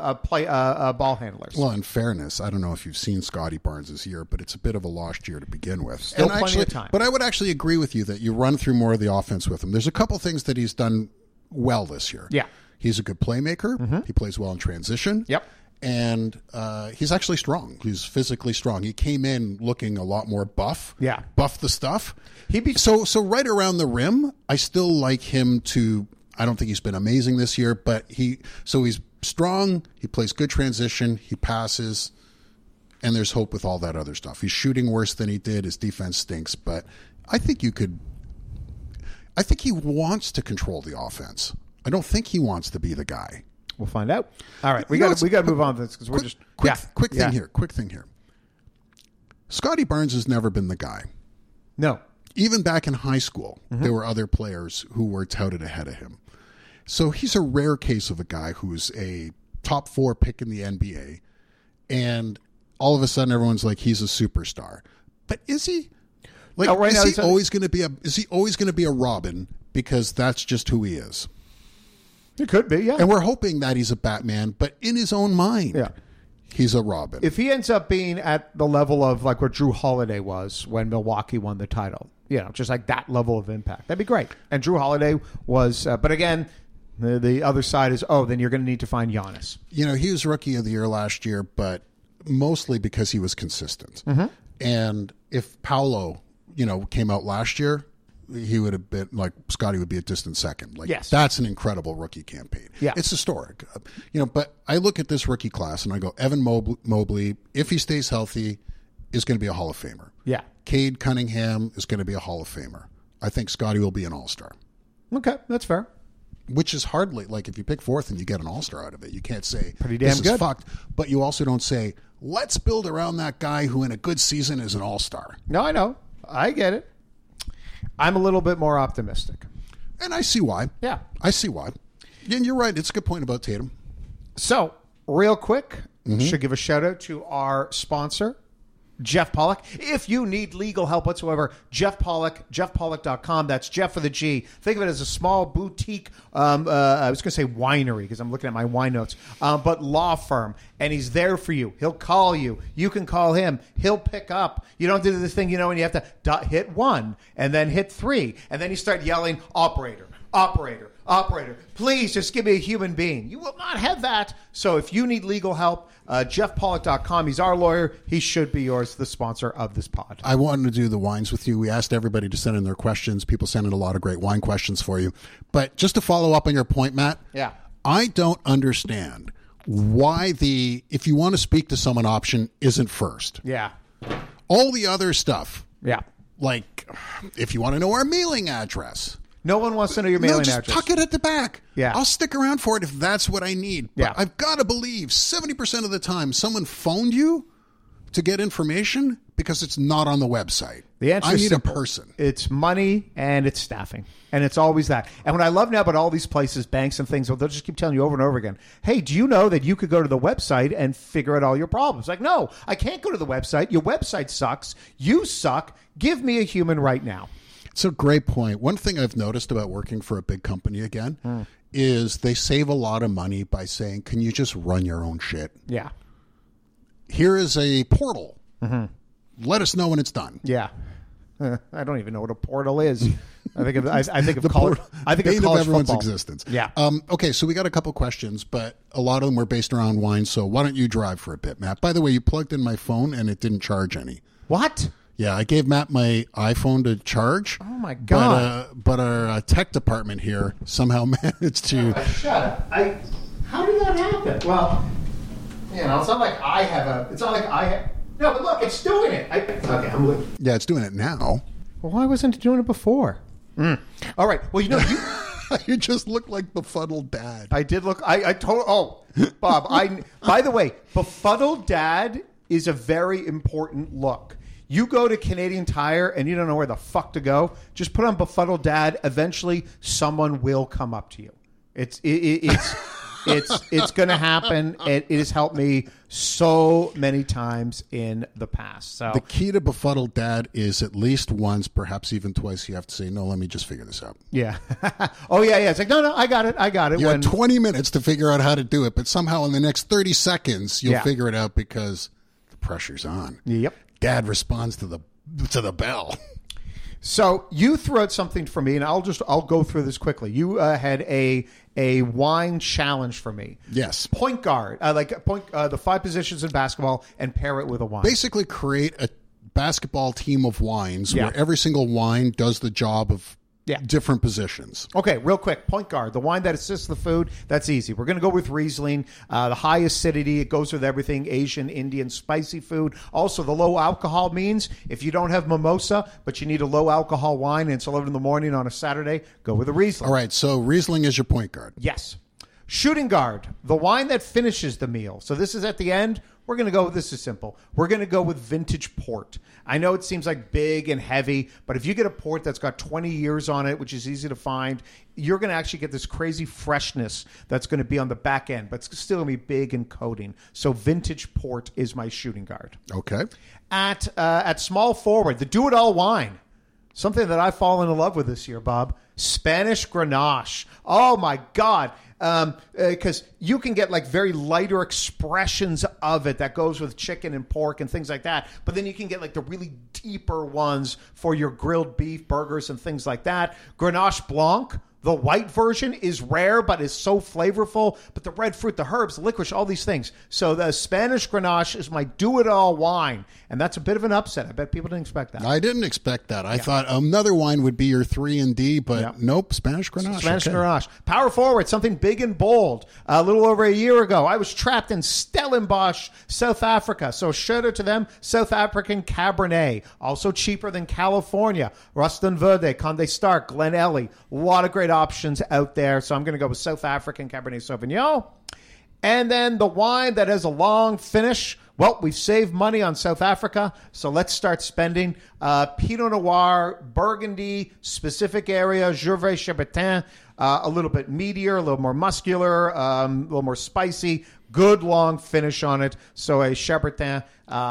ball handlers? Well, in fairness, I don't know if you've seen Scotty Barnes this year, but it's a bit of a lost year to begin with. Still plenty of time. But I would actually agree with you that you run through more of the offense with him. There's a couple things that he's done well this year. Yeah. He's a good playmaker. He plays well in transition. Yep. And he's actually strong. He's physically strong. He came in looking a lot more buff. Yeah. Buff the stuff. So right around the rim, I still like him to... I don't think he's been amazing this year, but he's strong. He plays good transition. He passes. And there's hope with all that other stuff. He's shooting worse than he did. His defense stinks. But I think he wants to control the offense. I don't think he wants to be the guy. We'll find out. All right, we You know got to move on to this because we're just Quick thing here. Scotty Barnes has never been the guy. No. Even back in high school, there were other players who were touted ahead of him. So he's a rare case of a guy who's a top 4 pick in the NBA, and all of a sudden everyone's like, he's a superstar. But is he? Like, No, right now is he always going to be a Robin because that's just who he is? It could be, yeah. And we're hoping that he's a Batman, but in his own mind, he's a Robin. If he ends up being at the level of like what Drew Holiday was when Milwaukee won the title, just like that level of impact, that'd be great. And Drew Holiday was, but again, the other side is, then you're going to need to find Giannis. He was Rookie of the Year last year, but mostly because he was consistent. And if Paolo, came out last year, he would have been like Scotty would be a distant second. Like, yes, that's an incredible rookie campaign. Yeah, it's historic. But I look at this rookie class and I go, Evan Mobley, if he stays healthy, is going to be a Hall of Famer. Yeah, Cade Cunningham is going to be a Hall of Famer. I think Scotty will be an All-Star. Okay, that's fair. Which is hardly like if you pick fourth and you get an All-Star out of it, you can't say pretty damn this good. Is fucked. But you also don't say let's build around that guy who in a good season is an All-Star. No, I know. I get it. I'm a little bit more optimistic. And I see why. Yeah. I see why. And you're right. It's a good point about Tatum. So, real quick, should give a shout out to our sponsor, Jeff Pollock. If you need legal help whatsoever, Jeff Pollock, jeffpollock.com. That's Jeff with a G. Think of it as a small boutique, I was going to say winery because I'm looking at my wine notes, but law firm. And he's there for you. He'll call you. You can call him. He'll pick up. You don't do this thing, when you have to hit 1 and then hit 3. And then you start yelling, operator, operator, operator. Please just give me a human being. You will not have that. So if you need legal help, jeffpollock.com. He's our lawyer. He should be yours, the sponsor of this pod. I wanted to do the wines with you. We asked everybody to send in their questions. People sent in a lot of great wine questions for you. But just to follow up on your point, Matt, I don't understand why if you want to speak to someone option isn't first. Yeah. All the other stuff. Yeah. Like if you want to know our mailing address. No one wants to know your mailing just address. Tuck it at the back. Yeah. I'll stick around for it if that's what I need. But I've got to believe 70% of the time someone phoned you to get information because it's not on the website. The answer I is need simple. a person. It's money and it's staffing. And it's always that. And what I love now about all these places, banks and things, they'll just keep telling you over and over again, hey, do you know that you could go to the website and figure out all your problems? Like, no, I can't go to the website. Your website sucks. You suck. Give me a human right now. It's a great point. One thing I've noticed about working for a big company again is they save a lot of money by saying, can you just run your own shit? Yeah. Here is a portal. Let us know when it's done. Yeah. I don't even know what a portal is. I think of The college. I think of college everyone's football. existence. Yeah. Okay, so we got a couple questions, but a lot of them were based around wine. So why don't you drive for a bit, Matt? By the way, you plugged in my phone and it didn't charge any. What? Yeah, I gave Matt my iPhone to charge. Oh my God! But our tech department here somehow managed to. Shut up! How did that happen? Well, it's not like I have a. It's not like I have. No, but look, it's doing it. Okay, I'm looking. Yeah, it's doing it now. Well, why wasn't it doing it before? All right. Well, you. You just look like befuddled dad. I did look. I told. Oh, Bob. By the way, befuddled dad is a very important look. You go to Canadian Tire and you don't know where the fuck to go. Just put on befuddled dad. Eventually, someone will come up to you. It's going to happen. It has helped me so many times in the past. So the key to befuddled dad is at least once, perhaps even twice, you have to say, no, let me just figure this out. Yeah. Oh, yeah. It's like, no, I got it. You had 20 minutes to figure out how to do it, but somehow in the next 30 seconds, you'll figure it out because the pressure's on. Yep. Dad responds to the bell. So you threw out something for me, and I'll go through this quickly. You had a wine challenge for me. Yes. Point guard, the 5 positions in basketball, and pair it with a wine. Basically, create a basketball team of wines where every single wine does the job of different positions. Okay, real quick. Point guard, the wine that assists the food, that's easy. We're going to go with Riesling. The high acidity, it goes with everything, Asian, Indian, spicy food. Also, the low alcohol means if you don't have mimosa, but you need a low alcohol wine and it's 11 in the morning on a Saturday, go with a Riesling. All right, so Riesling is your point guard. Yes. Shooting Guard, the wine that finishes the meal. So this is at the end. We're going to go, this is simple. We're going to go with vintage port. I know it seems like big and heavy, but if you get a port that's got 20 years on it, which is easy to find, you're going to actually get this crazy freshness that's going to be on the back end, but it's still going to be big and coating. So vintage port is my Shooting Guard. Okay. At small forward, the do-it-all wine. Something that I've fallen in love with this year, Bob. Spanish Grenache. Oh, my God. Because you can get like very lighter expressions of it that goes with chicken and pork and things like that. But then you can get like the really deeper ones for your grilled beef burgers and things like that. Grenache Blanc. The white version is rare, but is so flavorful. But the red fruit, the herbs, the licorice, all these things. So the Spanish Grenache is my do-it-all wine. And that's a bit of an upset. I bet people didn't expect that. I didn't expect that. I thought another wine would be your 3 and D, but nope, Spanish Grenache. Spanish Grenache. Power forward, something big and bold. A little over a year ago, I was trapped in Stellenbosch, South Africa. So shout out to them, South African Cabernet. Also cheaper than California. Ruston Verde, Conde Stark, Glen Elly. A lot of great options out there. So I'm going to go with South African Cabernet Sauvignon. And then the wine that has a long finish. Well, we've saved money on South Africa, so let's start spending. Pinot Noir, Burgundy, specific area, Gervais Chambertin, a little bit meatier, a little more muscular, a little more spicy, good long finish on it. So a Chambertin,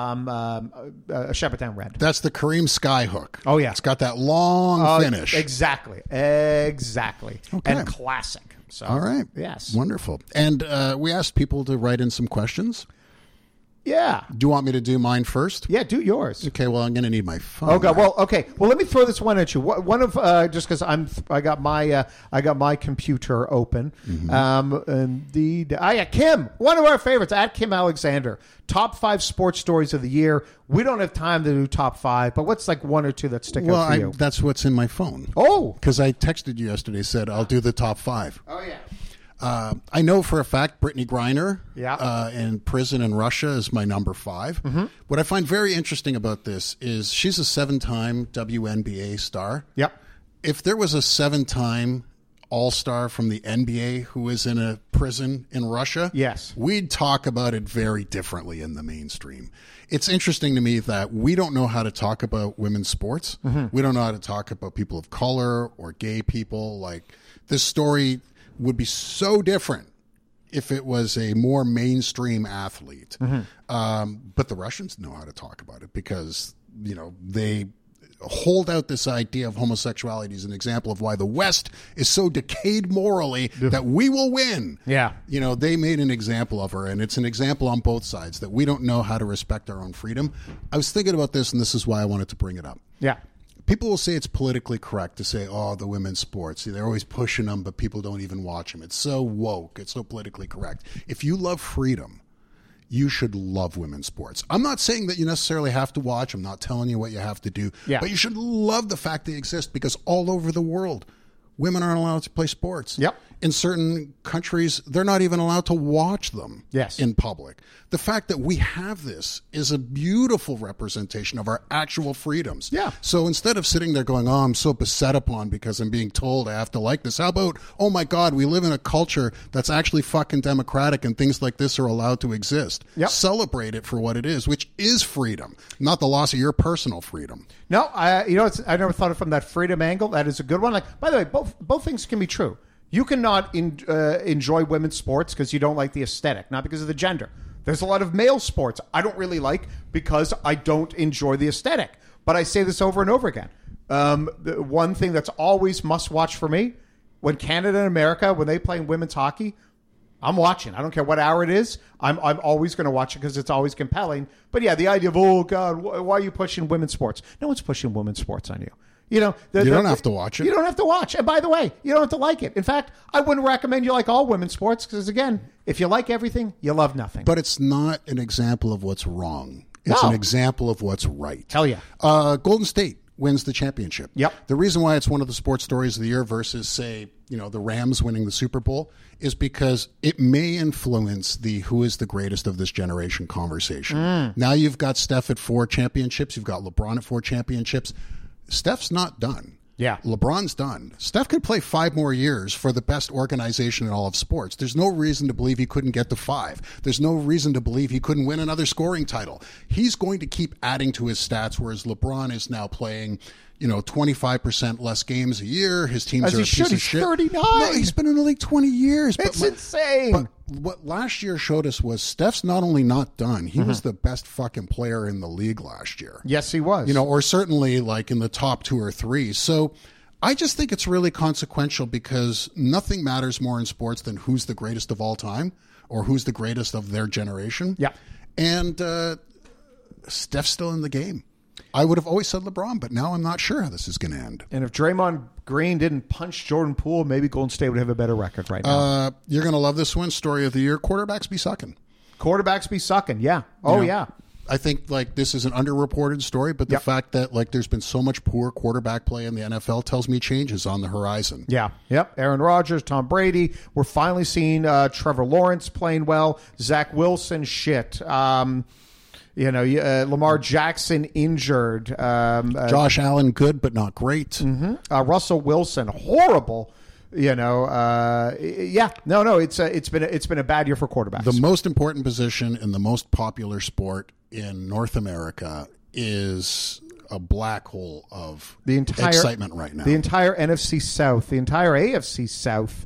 a Chambertin red. That's the Kareem Skyhook. Oh, yeah. It's got that long finish. Exactly. Okay. And classic. So, all right. Yes. Wonderful. And we asked people to write in some questions. Yeah. Do you want me to do mine first? Yeah, do yours. Okay, well, I'm going to need my phone. Oh God. Well, okay. Well, let me throw this one at you. One of just because I got my computer open. Mm-hmm. Kim, one of our favorites, at Kim Alexander. Top 5 sports stories of the year. We don't have time to do top 5, but what's like 1 or 2 that stick out for you? That's what's in my phone. Oh, because I texted you yesterday, said I'll do the top 5. Oh yeah. I know for a fact Brittany Griner in prison in Russia is my number 5. Mm-hmm. What I find very interesting about this is she's a 7-time WNBA star. Yep. If there was a 7-time all-star from the NBA who is in a prison in Russia, yes, we'd talk about it very differently in the mainstream. It's interesting to me that we don't know how to talk about women's sports. Mm-hmm. We don't know how to talk about people of color or gay people. Like, this story would be so different if it was a more mainstream athlete. Mm-hmm. But the Russians know how to talk about it because, they hold out this idea of homosexuality as an example of why the West is so decayed morally that we will win. Yeah. They made an example of her, and it's an example on both sides that we don't know how to respect our own freedom. I was thinking about this, and this is why I wanted to bring it up. Yeah. People will say it's politically correct to say, oh, the women's sports, they're always pushing them, but people don't even watch them. It's so woke. It's so politically correct. If you love freedom, you should love women's sports. I'm not saying that you necessarily have to watch. I'm not telling you what you have to do. Yeah. But you should love the fact they exist because all over the world, women aren't allowed to play sports. Yep. In certain countries, they're not even allowed to watch them in public. The fact that we have this is a beautiful representation of our actual freedoms. Yeah. So instead of sitting there going, oh, I'm so beset upon because I'm being told I have to like this, how about, oh my God, we live in a culture that's actually fucking democratic and things like this are allowed to exist. Yep. Celebrate it for what it is, which is freedom, not the loss of your personal freedom. No, I never thought of it from that freedom angle. That is a good one. Like, by the way, both things can be true. You cannot enjoy women's sports because you don't like the aesthetic, not because of the gender. There's a lot of male sports I don't really like because I don't enjoy the aesthetic. But I say this over and over again. The one thing that's always must watch for me, when Canada and America, when they play women's hockey, I'm watching. I don't care what hour it is. I'm always going to watch it because it's always compelling. But yeah, the idea of, oh God, why are you pushing women's sports? No one's pushing women's sports on you. You don't have to watch it. You don't have to watch. And by the way, you don't have to like it. In fact, I wouldn't recommend you like all women's sports because, again, if you like everything, you love nothing. But it's not an example of what's wrong. It's an example of what's right. Hell yeah. Golden State wins the championship. Yep. The reason why it's one of the sports stories of the year versus, say, the Rams winning the Super Bowl is because it may influence the who is the greatest of this generation conversation. Now you've got Steph at 4 championships. You've got LeBron at 4 championships. Steph's not done. Yeah. LeBron's done. Steph could play 5 more years for the best organization in all of sports. There's no reason to believe he couldn't get to 5. There's no reason to believe he couldn't win another scoring title. He's going to keep adding to his stats, whereas LeBron is now playing, 25% less games a year. His teams As are he a should. piece He's of shit. 39. No, he's been in the league 20 years. It's insane. But what last year showed us was Steph's not only not done, he was the best fucking player in the league last year. Yes, he was. Or certainly like in the top 2 or 3. So I just think it's really consequential because nothing matters more in sports than who's the greatest of all time or who's the greatest of their generation. Yeah. And Steph's still in the game. I would have always said LeBron, but now I'm not sure how this is going to end. And if Draymond Green didn't punch Jordan Poole, maybe Golden State would have a better record right now. You're going to love this one. Story of the year. Quarterbacks be sucking. Quarterbacks be sucking. Yeah. Oh, yeah. I think this is an underreported story, but the fact that there's been so much poor quarterback play in the NFL tells me change is on the horizon. Yeah. Yep. Aaron Rodgers, Tom Brady. We're finally seeing Trevor Lawrence playing well. Zach Wilson, shit. Lamar Jackson injured. Josh Allen, good but not great. Russell Wilson, horrible. It's been a bad year for quarterbacks. The most important position in the most popular sport in North America is a black hole of excitement right now. The entire NFC South, the entire AFC South.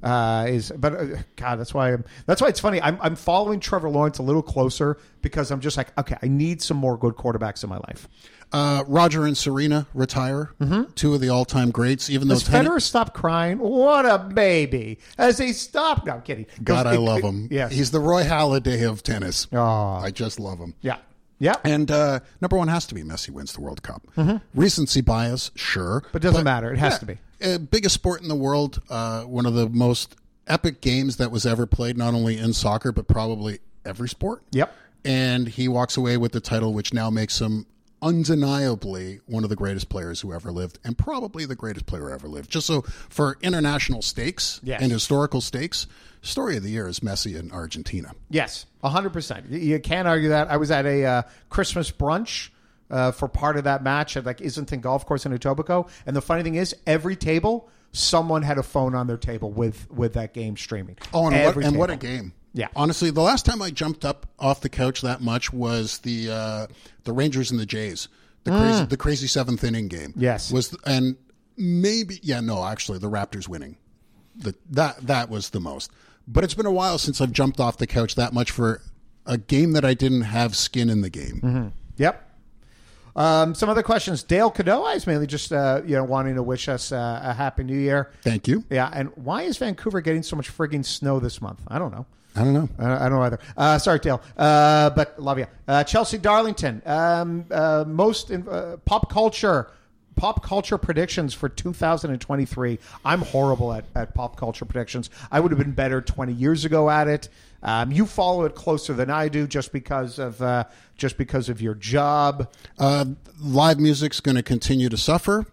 That's why it's funny. I'm following Trevor Lawrence a little closer because I'm just like, okay, I need some more good quarterbacks in my life. Roger and Serena retire, 2 of the all-time greats. Even though Federer stopped crying, what a baby! As he stopped, no, I'm kidding. God, I love him. Yes. He's the Roy Halladay of tennis. Oh. I just love him. Yeah. Yeah. And number 1 has to be Messi wins the World Cup. Recency bias, sure, but it doesn't matter. It has to be. Biggest sport in the world, one of the most epic games that was ever played, not only in soccer, but probably every sport. Yep. And he walks away with the title, which now makes him undeniably one of the greatest players who ever lived and probably the greatest player who ever lived. Just so for international stakes and historical stakes, story of the year is Messi in Argentina. Yes, 100%. You can't argue that. I was at a Christmas brunch for part of that match at Islington Golf Course in Etobicoke. And the funny thing is, every table, someone had a phone on their table with that game streaming. Oh, and what a game. Yeah. Honestly, the last time I jumped up off the couch that much was the Rangers and the Jays. The crazy 7th inning game. Yes. Actually the Raptors winning. That was the most. But it's been a while since I've jumped off the couch that much for a game that I didn't have skin in the game. Yep. Some other questions. Dale Cadeau is mainly just wanting to wish us a happy new year. Thank you. Yeah, and why is Vancouver getting so much frigging snow this month? I don't know. I don't know. I don't know either. Sorry, Dale. But love you. Chelsea Darlington. Most pop culture predictions for 2023. I'm horrible at pop culture predictions. I would have been better 20 years ago at it. You follow it closer than I do, just because of your job. Live music's going to continue to suffer.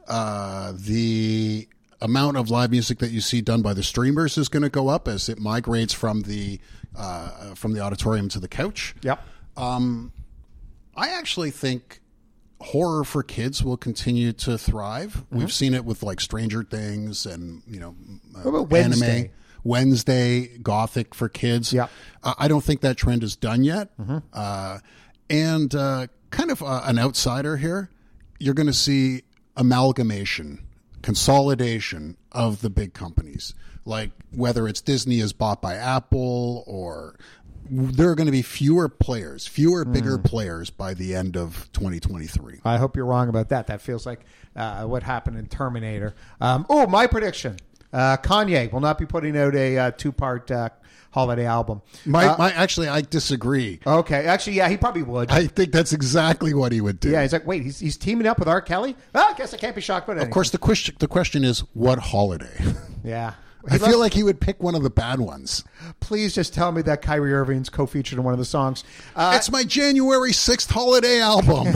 The amount of live music that you see done by the streamers is going to go up as it migrates from the auditorium to the couch. Yep. I actually think horror for kids will continue to thrive. We've seen it with Stranger Things and what about Wednesday? Anime. Wednesday, Gothic for kids. Yeah. I don't think that trend is done yet. And kind of an outsider here, you're going to see amalgamation, consolidation of the big companies. Like whether it's Disney is bought by Apple, or there are going to be fewer bigger players by the end of 2023. I hope you're wrong about that. That feels like what happened in Terminator. My prediction. Kanye will not be putting out a 2-part holiday album. I disagree. Okay. Actually, yeah, he probably would. I think that's exactly what he would do. Yeah, he's like, wait, he's teaming up with R. Kelly? Well, I guess I can't be shocked by anything. Of course, the question is, what holiday? Yeah. I feel like he would pick one of the bad ones. Please just tell me that Kyrie Irving's co-featured in one of the songs. It's my January 6th holiday album.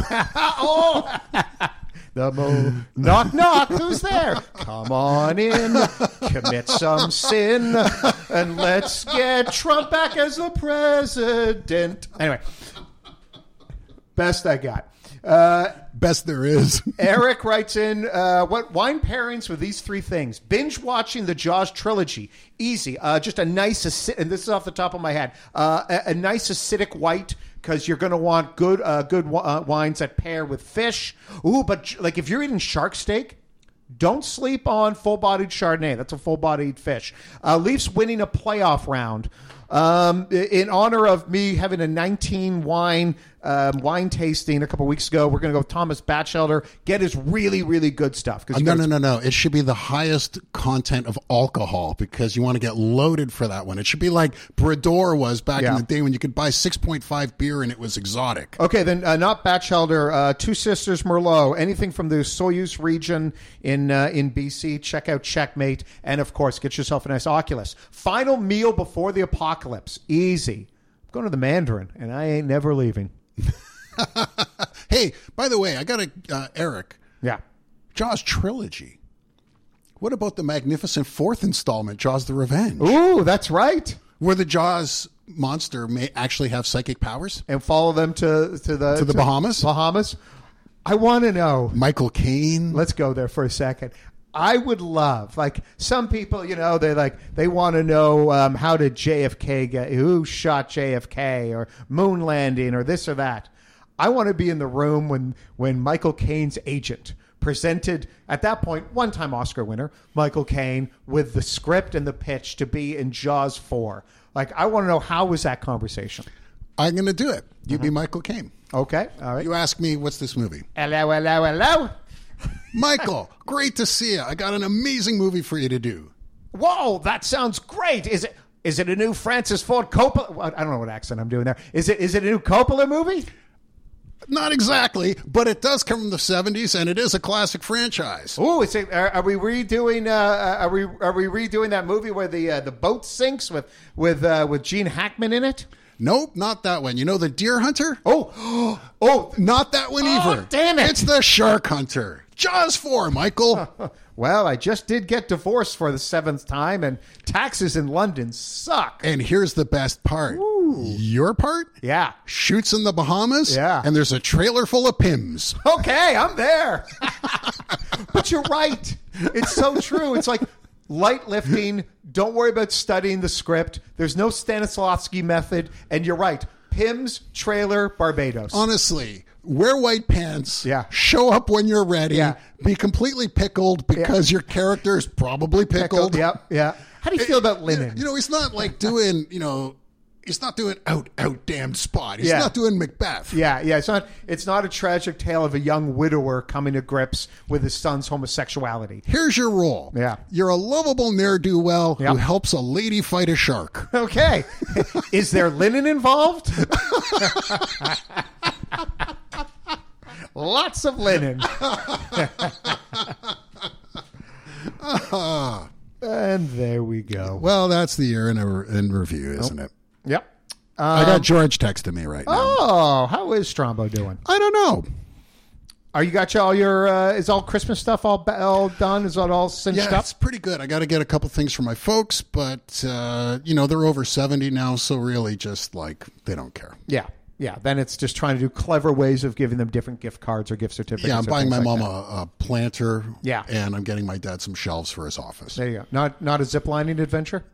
Knock, knock, who's there? Come on in, commit some sin, and let's get Trump back as the president. Anyway, best I got. Best there is. Eric writes in, what wine pairings with these three things? Binge watching the Jaws trilogy. Easy. Just a nice, and this is off the top of my head, a nice acidic white, because you're going to want good wines that pair with fish. Ooh, but like if you're eating shark steak, don't sleep on full-bodied Chardonnay. That's a full-bodied fish. Leafs winning a playoff round. In honor of me having a 19 wine tasting a couple weeks ago, we're going to go with Thomas Batchelder, get his really, really good stuff. No. It should be the highest content of alcohol because you want to get loaded for that one. It should be like Brador was back in the day when you could buy 6.5 beer and it was exotic. Okay, then not Batchelder, Two Sisters Merlot, anything from the Soyuz region in BC. Check out Checkmate. And, of course, get yourself a nice Oculus. Final meal before the apocalypse. Easy. I'm going to the Mandarin, and I ain't never leaving. Hey, by the way, I got Eric. Yeah. Jaws trilogy. What about the magnificent fourth installment, Jaws the Revenge? Ooh, that's right. Where the Jaws monster may actually have psychic powers? And follow them to the Bahamas? Bahamas. I want to know. Michael Caine. Let's go there for a second. I would love, like some people, they want to know how did JFK who shot JFK or moon landing or this or that. I want to be in the room when Michael Caine's agent presented, at that point, one-time Oscar winner, Michael Caine, with the script and the pitch to be in Jaws 4. Like, I want to know, how was that conversation? I'm going to do it. You be Michael Caine. Okay, all right. You ask me, what's this movie? Hello. Michael, great to see you. I got an amazing movie for you to do. Whoa, that sounds great. Is it a new Francis Ford Coppola? Well, I don't know what accent I'm doing there. Is it a new Coppola movie? Not exactly, but it does come from the 70s, and it is a classic franchise. Ooh, are we redoing? Are we redoing that movie where the boat sinks with Gene Hackman in it? Nope, not that one. You know the Deer Hunter? Oh, not that one either. Damn it! It's the Shark Hunter. Jaws 4, Michael. Well, I just did get divorced for the 7th time, and taxes in London suck. And here's the best part. Ooh. Your part? Yeah. Shoots in the Bahamas? Yeah. And there's a trailer full of Pims. Okay, I'm there. But you're right. It's so true. It's like light lifting. Don't worry about studying the script. There's no Stanislavski method. And you're right. Pims, trailer, Barbados. Honestly, wear white pants. Yeah. Show up when you're ready. Yeah. Be completely pickled because your character is probably pickled. Yeah. How do you feel about linen? He's not like doing, he's not doing out damned spot. He's not doing Macbeth. Yeah. It's not a tragic tale of a young widower coming to grips with his son's homosexuality. Here's your role. Yeah. You're a lovable ne'er-do-well who helps a lady fight a shark. Okay. Is there linen involved? Lots of linen. And there we go. Well, that's the year in review, isn't it? Yep. I got George texting me right now. Oh, how is Strombo doing? I don't know. You got all your is all Christmas stuff all done? Is that all cinched up? Yeah, it's pretty good. I got to get a couple things for my folks, but they're over 70 now, so really just like they don't care. Yeah. Then it's just trying to do clever ways of giving them different gift cards or gift certificates. Yeah, I'm buying my mom that. a planter. Yeah. And I'm getting my dad some shelves for his office. There you go. Not a ziplining adventure?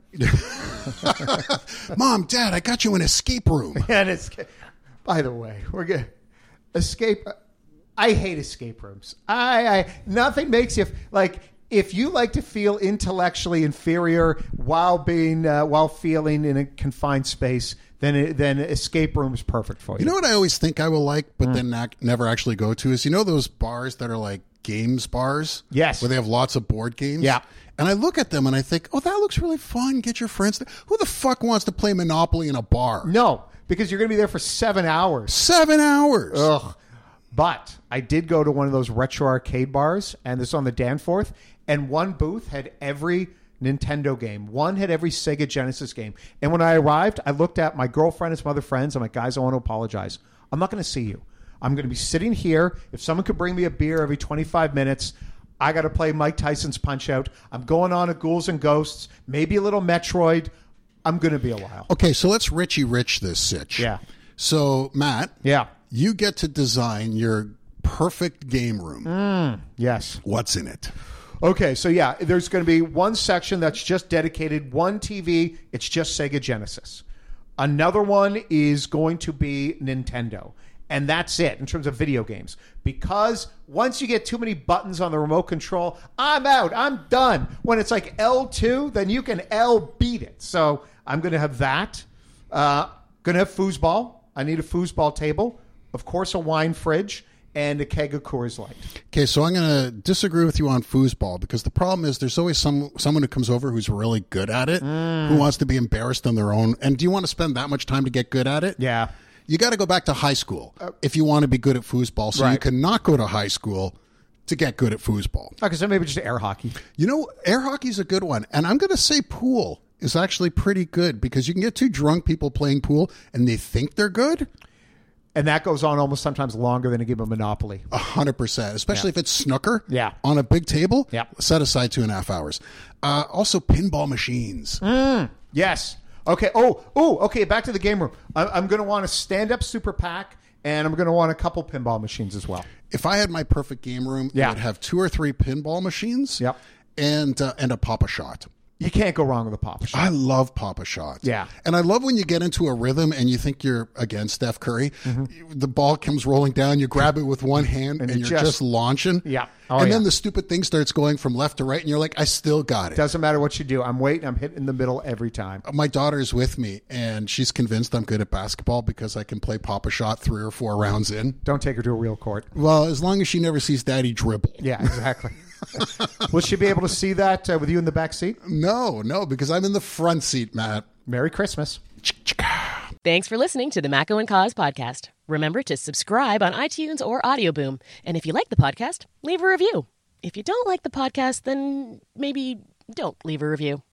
Mom, Dad, I got you an escape room. And by the way, we're going to escape. I hate escape rooms. Nothing makes you like. If you like to feel intellectually inferior while feeling in a confined space, then escape room is perfect for you. You know what I always think I will like, but then never actually go to is those bars that are like games bars? Yes. Where they have lots of board games? Yeah. And I look at them and I think, oh, that looks really fun. Get your friends there. Who the fuck wants to play Monopoly in a bar? No, because you're going to be there for 7 hours. 7 hours. Ugh. But I did go to one of those retro arcade bars, and this is on the Danforth, and one booth had every Nintendo game. One had every Sega Genesis game. And when I arrived, I looked at my girlfriend and some other friends. I'm like, guys, I want to apologize. I'm not going to see you. I'm going to be sitting here. If someone could bring me a beer every 25 minutes, I got to play Mike Tyson's Punch-Out. I'm going on a Ghouls and Ghosts, maybe a little Metroid. I'm going to be a while. Okay, so let's Richie Rich this sitch. Yeah. So, Matt. Yeah. You get to design your perfect game room. Yes. What's in it? Okay, so yeah, there's going to be one section that's just dedicated, one TV, it's just Sega Genesis. Another one is going to be Nintendo. And that's it in terms of video games. Because once you get too many buttons on the remote control, I'm out, I'm done. When it's like L2, then you can L beat it. So I'm going to have that. Going to have foosball. I need a foosball table. Of course, a wine fridge. And a keg of Coors Light. Okay, so I'm going to disagree with you on foosball because the problem is there's always someone who comes over who's really good at it, who wants to be embarrassed on their own. And do you want to spend that much time to get good at it? Yeah. You got to go back to high school if you want to be good at foosball. So you cannot go to high school to get good at foosball. Okay, so maybe just air hockey. You know, air hockey's a good one. And I'm going to say pool is actually pretty good because you can get two drunk people playing pool and they think they're good. And that goes on almost sometimes longer than a game of Monopoly. 100%, especially if it's snooker on a big table. Yeah. Set aside 2.5 hours. Also, pinball machines. Yes. Okay. Okay. Back to the game room. I'm going to want a stand-up super pack, and I'm going to want a couple pinball machines as well. If I had my perfect game room, it would have 2 or 3 pinball machines and a Pop-A-Shot. You can't go wrong with a Pop-A-Shot. I love Pop-A-Shot. Yeah. And I love when you get into a rhythm and you think you're, again, Steph Curry. The ball comes rolling down, you grab it with one hand, and you're just launching. Yeah. Then the stupid thing starts going from left to right, and you're like, I still got it. Doesn't matter what you do. I'm waiting. I'm hitting in the middle every time. My daughter's with me, and she's convinced I'm good at basketball because I can play Pop-A-Shot 3 or 4 rounds in. Don't take her to a real court. Well, as long as she never sees Daddy dribble. Yeah, exactly. Will she be able to see that with you in the back seat? No, because I'm in the front seat, Matt. Merry Christmas. Thanks for listening to the Macco and Cause podcast. Remember to subscribe on iTunes or Audio Boom. And if you like the podcast, leave a review. If you don't like the podcast, then maybe don't leave a review.